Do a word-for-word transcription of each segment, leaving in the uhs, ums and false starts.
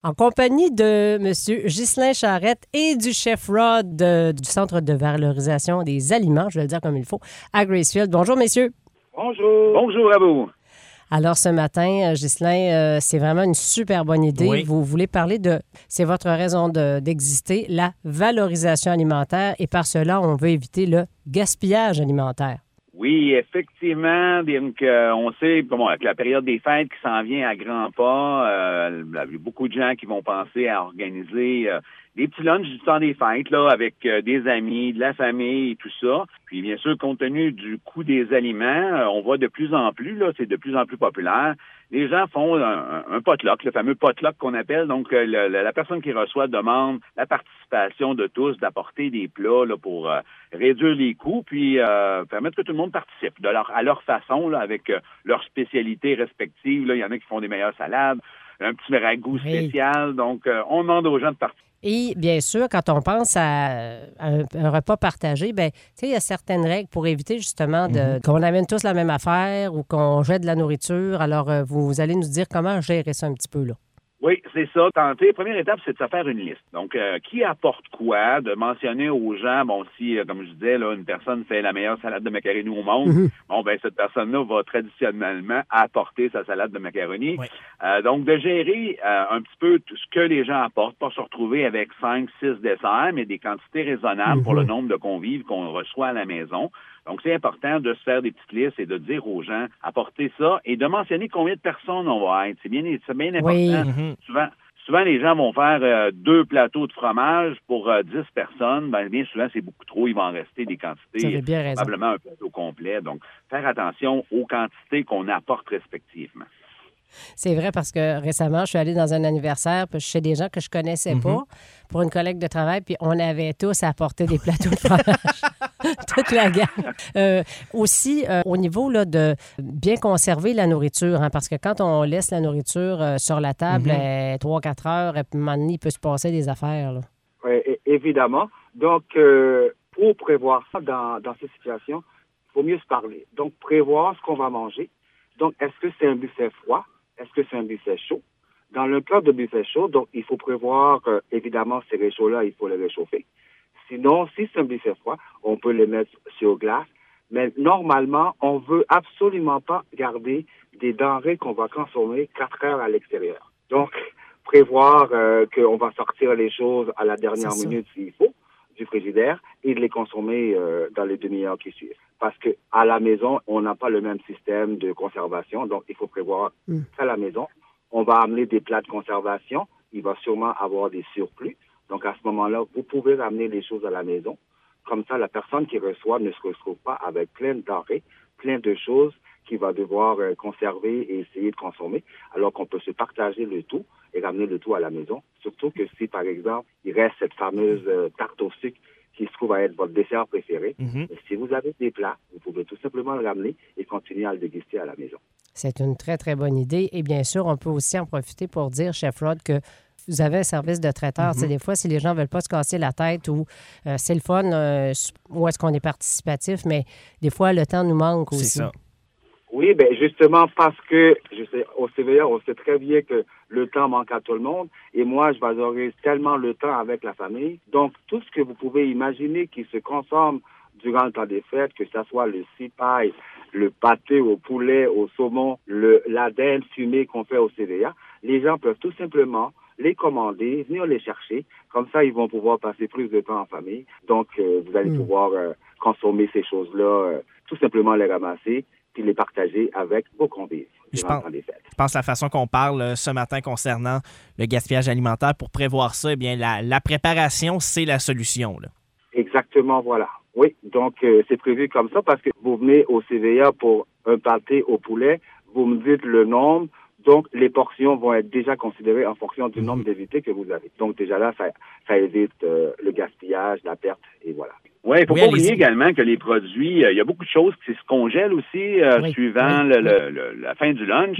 en compagnie de M. Ghislain Charette et du chef Rod de, du Centre de valorisation des aliments, je vais le dire comme il faut, à Gracefield. Bonjour, messieurs. Bonjour. Bonjour à vous. Alors, ce matin, Ghislain, euh, c'est vraiment une super bonne idée. Oui. Vous voulez parler de, c'est votre raison de, d'exister, la valorisation alimentaire, et par cela, on veut éviter le gaspillage alimentaire. Oui, effectivement, donc, euh, on sait bon, avec la période des fêtes qui s'en vient à grands pas, euh, il y a beaucoup de gens qui vont penser à organiser euh, des petits lunchs du temps des fêtes là, avec euh, des amis, de la famille et tout ça. Puis bien sûr, compte tenu du coût des aliments, euh, on voit de plus en plus, là, c'est de plus en plus populaire. Les gens font un, un potluck, le fameux potluck qu'on appelle. Donc, euh, le, la personne qui reçoit demande la participation de tous, d'apporter des plats là, pour euh, réduire les coûts, puis euh, permettre que tout le monde participe de leur, à leur façon, là, avec euh, leurs spécialités respectives. Là, il y en a qui font des meilleures salades, un petit ragoût spécial. Donc, euh, on demande aux gens de participer. Et bien sûr, quand on pense à un, un repas partagé, bien, tu sais, il y a certaines règles pour éviter justement de, mm-hmm. qu'on amène tous la même affaire ou qu'on jette de la nourriture. Alors, euh, vous, vous allez nous dire comment gérer ça un petit peu, là. Oui, c'est ça. Tenter. Première étape, c'est de se faire une liste. Donc, euh, qui apporte quoi? De mentionner aux gens, bon, si, euh, comme je disais, là, une personne fait la meilleure salade de macaroni au monde, mm-hmm. bon, ben cette personne-là va traditionnellement apporter sa salade de macaroni. Oui. Euh, donc, de gérer euh, un petit peu tout ce que les gens apportent, pas se retrouver avec cinq, six desserts, mais des quantités raisonnables mm-hmm. pour le nombre de convives qu'on reçoit à la maison. Donc, c'est important de se faire des petites listes et de dire aux gens, apportez ça et de mentionner combien de personnes on va être. C'est bien, c'est bien important. Oui. Mm-hmm. Souvent, souvent, les gens vont faire euh, deux plateaux de fromage pour euh, dix personnes. Ben, bien souvent, c'est beaucoup trop. Il va en rester des quantités, probablement un plateau complet. Donc, faire attention aux quantités qu'on apporte respectivement. C'est vrai parce que récemment, je suis allée dans un anniversaire puis chez des gens que je connaissais mm-hmm. pas pour une collègue de travail, puis on avait tous apporté des plateaux de fromage. Toute la gamme. Euh, aussi, euh, au niveau là, de bien conserver la nourriture, hein, parce que quand on laisse la nourriture euh, sur la table mm-hmm. trois à quatre heures, et puis maintenant, il peut se passer des affaires. Là. Oui, évidemment. Donc, euh, pour prévoir ça dans, dans ces situations, il faut mieux se parler. Donc, prévoir ce qu'on va manger. Donc, est-ce que c'est un buffet froid? Est-ce que c'est un buffet chaud? Dans le cas de buffet chaud, donc il faut prévoir, euh, évidemment, ces réchauds-là, il faut les réchauffer. Sinon, si c'est un buffet froid, on peut les mettre sur glace. Mais normalement, on veut absolument pas garder des denrées qu'on va consommer quatre heures à l'extérieur. Donc, prévoir euh, qu'on va sortir les choses à la dernière minute s'il faut du frigidaire et de les consommer euh, dans les demi-heures qui suivent. Parce que à la maison, on n'a pas le même système de conservation, donc il faut prévoir mm. à la maison. On va amener des plats de conservation, il va sûrement avoir des surplus. Donc à ce moment-là, vous pouvez ramener les choses à la maison. Comme ça, la personne qui reçoit ne se retrouve pas avec plein de denrées, plein de choses qu'il va devoir euh, conserver et essayer de consommer, alors qu'on peut se partager le tout et ramener le tout à la maison. Surtout que si, par exemple, il reste cette fameuse euh, tarte au sucre qui se trouve à être votre dessert préféré, mm-hmm. si vous avez des plats, vous pouvez tout simplement le ramener et continuer à le déguster à la maison. C'est une très, très bonne idée. Et bien sûr, on peut aussi en profiter pour dire, Chef Rod, que vous avez un service de traiteur. Mm-hmm. Des fois, si les gens ne veulent pas se casser la tête ou euh, c'est le fun, euh, ou est-ce qu'on est participatif, mais des fois, le temps nous manque aussi. C'est ça. Oui, bien justement parce que je sais, au C V A, on sait très bien que le temps manque à tout le monde et moi, je valorise tellement le temps avec la famille. Donc, tout ce que vous pouvez imaginer qui se consomme durant le temps des fêtes, que ce soit le cipaille, le pâté au poulet, au saumon, le, la dinde fumée qu'on fait au C V A, les gens peuvent tout simplement les commander, venir les chercher. Comme ça, ils vont pouvoir passer plus de temps en famille. Donc, euh, vous allez mmh. pouvoir euh, consommer ces choses-là, euh, tout simplement les ramasser puis les partager avec vos convives. Je pense, je pense la façon qu'on parle euh, ce matin concernant le gaspillage alimentaire, pour prévoir ça, eh bien, la, la préparation, c'est la solution, là. Exactement, voilà. Oui, donc euh, c'est prévu comme ça parce que vous venez au C V A pour un pâté au poulet, vous me dites le nombre, donc les portions vont être déjà considérées en fonction du mm-hmm. nombre d'invités que vous avez. Donc déjà là, ça, ça évite euh, le gaspillage, la perte, et voilà. Ouais, il faut oui, pas oublier également que les produits, il euh, y a beaucoup de choses qui se congèlent aussi euh, oui, suivant oui, le, oui. Le, le, la fin du lunch. Mm-hmm.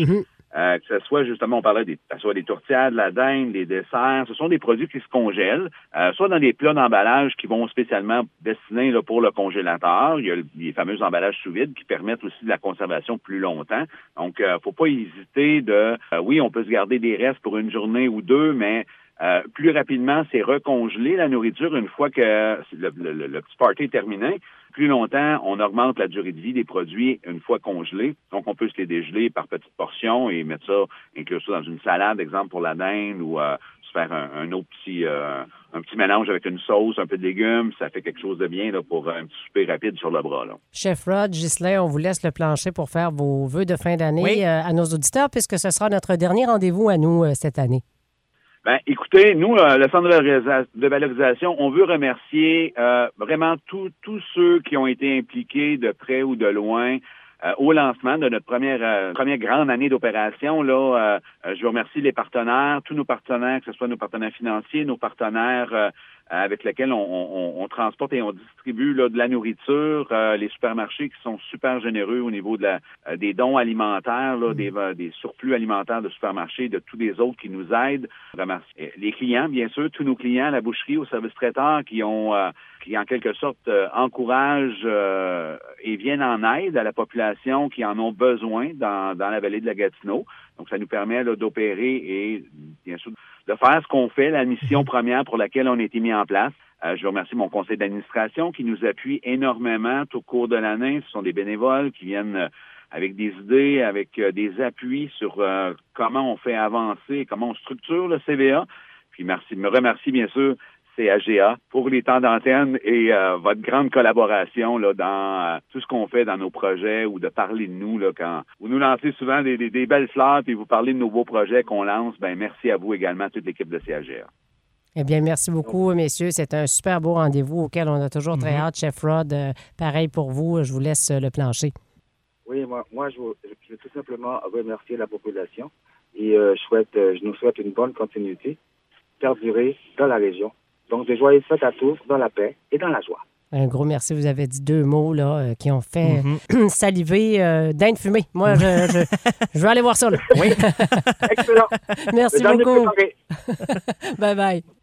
Euh, que ce soit justement, on parlait des, que ce soit des tourtières, de la dinde, des desserts, ce sont des produits qui se congèlent, euh, soit dans des plats d'emballage qui vont spécialement destinés là, pour le congélateur. Il y a les fameux emballages sous vide qui permettent aussi de la conservation plus longtemps. Donc, euh, faut pas hésiter de, euh, oui, on peut se garder des restes pour une journée ou deux, mais euh, plus rapidement, c'est recongeler la nourriture une fois que le, le, le petit party est terminé. Plus longtemps, on augmente la durée de vie des produits une fois congelés. Donc, on peut se les dégeler par petites portions et mettre ça, inclure ça dans une salade, exemple pour la dinde, ou euh, se faire un, un autre petit euh, un petit mélange avec une sauce, un peu de légumes. Ça fait quelque chose de bien là, pour un petit souper rapide sur le bras. Là. Chef Rod, Ghislain, on vous laisse le plancher pour faire vos vœux de fin d'année oui. euh, à nos auditeurs, puisque ce sera notre dernier rendez-vous à nous euh, cette année. Ben, écoutez, nous, euh, le Centre de valorisation, on veut remercier euh, vraiment tous tous ceux qui ont été impliqués de près ou de loin euh, au lancement de notre première euh, première grande année d'opération. Là, euh, je veux remercier les partenaires, tous nos partenaires, que ce soit nos partenaires financiers, nos partenaires euh, avec lesquels on, on, on transporte et on distribue là, de la nourriture, euh, les supermarchés qui sont super généreux au niveau de la, euh, des dons alimentaires, là, des, euh, des surplus alimentaires de supermarchés, de tous les autres qui nous aident. Remercier les clients, bien sûr, tous nos clients, la boucherie, au service traiteur, qui ont euh, qui en quelque sorte euh, encouragent euh, et viennent en aide à la population qui en ont besoin dans, dans la vallée de la Gatineau. Donc, ça nous permet là, d'opérer et, bien sûr, de faire ce qu'on fait, la mission première pour laquelle on a été mis en place. Euh, je veux remercier mon conseil d'administration qui nous appuie énormément tout au cours de l'année. Ce sont des bénévoles qui viennent euh, avec des idées, avec euh, des appuis sur euh, comment on fait avancer, comment on structure le C V A. Puis, merci, me remercie, bien sûr, C A G A pour les temps d'antenne et euh, votre grande collaboration là, dans euh, tout ce qu'on fait dans nos projets ou de parler de nous. Là, quand vous nous lancez souvent des, des, des belles fleurs et vous parlez de nos beaux projets qu'on lance, ben merci à vous également, toute l'équipe de C A G A. Eh bien, merci beaucoup, messieurs. C'est un super beau rendez-vous auquel on a toujours très hâte. Chef Rod, euh, pareil pour vous. Je vous laisse euh, le plancher. Oui, moi, moi je, veux, je veux tout simplement remercier la population et euh, je, souhaite, euh, je nous souhaite une bonne continuité, perdurer dans la région. Donc, de joyeuses fêtes à tous, dans la paix et dans la joie. Un gros merci. Vous avez dit deux mots là, euh, qui ont fait Mm-hmm. saliver euh, dinde fumée. Moi, je, je, je vais aller voir ça. Là. Oui. Excellent. Merci Le beaucoup. dernier préparé. Bye bye.